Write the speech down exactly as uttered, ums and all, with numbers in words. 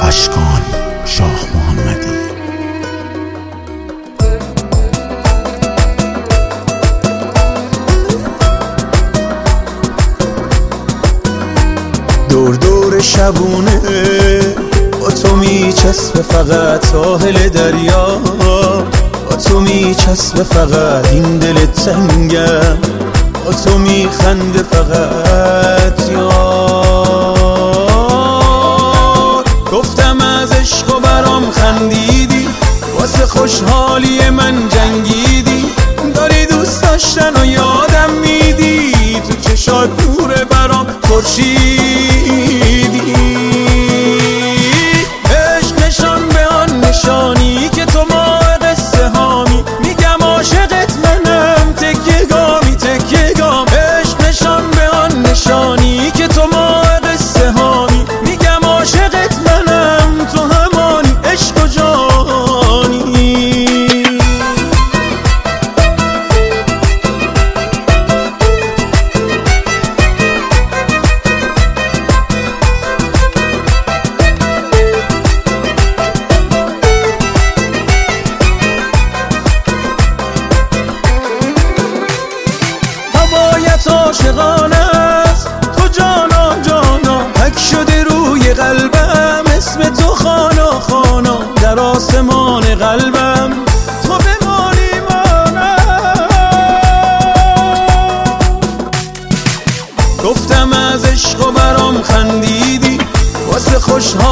اشکان شاه محمدی. دور دور شبونه با تو میچسبه فقط ساحل دریا، با تو میچسبه فقط این دل تنگم، با تو میخنده فقط یار. گفتم از عشق و برام خندیدی، واسه خوشحالی من جنگیدی، داری دوست داشتن و یادم میدی، تو چشات نور برام خورشیدی. عشق نشان به آن نشانی که تو ماه قصه هامی، میگم عاشقت منم تکیه گامی تکیه گام. عشق نشان به آن نشانی که تو ماه قصه هامی، میگم عاشقت منم تو همانی عشق و جانی. هوایت عاشقانه است تو جانا جانا، حک شده روی قلبم اسم تو خانا خانا، در آسمان قلبم تو بمانی مانا. گفتم از عشق و برام خندیدی، واسه خوشحال